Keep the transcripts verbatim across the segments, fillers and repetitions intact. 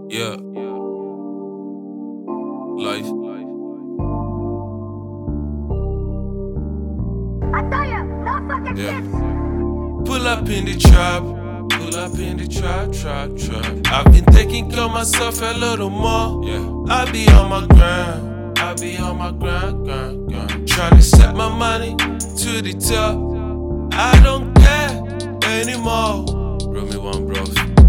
Yeah. Life. I tell you, no fucking Yeah. shit. Pull up in the trap. Pull up in the trap, trap, trap. I've been taking care of myself a little more. Yeah. I be on my grind. I be on my grind, grind, grind. Trying to set my money to the top. I don't care anymore. Roll me one, bro.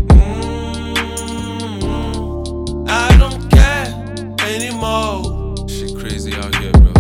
I don't care anymore. Shit crazy out here, bro.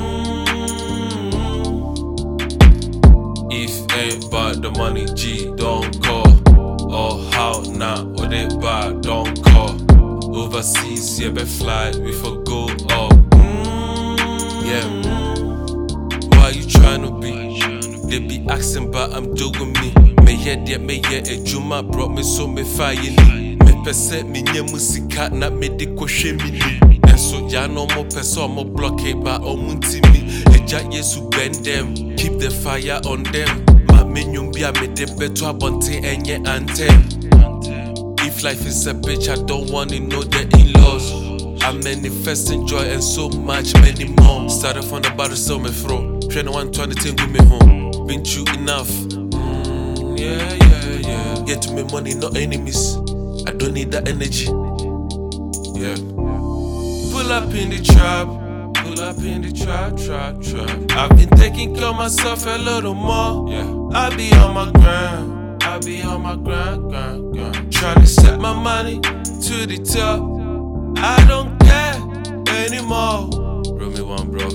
Mm-hmm. If ain't about the money, G, don't call. Or how now, what they buy, don't call. Overseas, yeah, be fly, we for go up. Mm, yeah. Why you tryna be? They be asking, but I'm doing me. Me head, yeah, me yeah, a Juma brought me so me fire me. Percent me nye musika na me de kohwe mi ni enso ya no mo person mo block it but omunti mi eja Yesu bend them keep the fire on them ma menyum bia me de beto abonte enye anthem. If life is a bitch, I don't wanna know the in-laws. I'm manifesting joy and so much many more. Started from the bottom, so me throw twenty one twenty ten with me home. Been through enough. Mm, yeah yeah yeah get me money, no enemies. I don't need that energy. Yeah. Pull up in the trap. Pull up in the trap, trap, trap. I've been taking care of myself a little more. Yeah. I be on my grind. I be on my grind, grind, grind. Trying to set my money to the top. I don't care anymore. Roll me one, bro.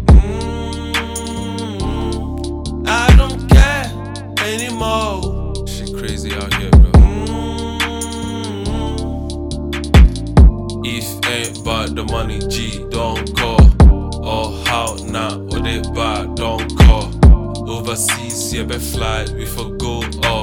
Mm-hmm. I don't care anymore. Shit crazy out here, bro. If ain't about the money, G, don't call. Or how now, what they buy, don't call. Overseas, yeah, be fly, we for go up.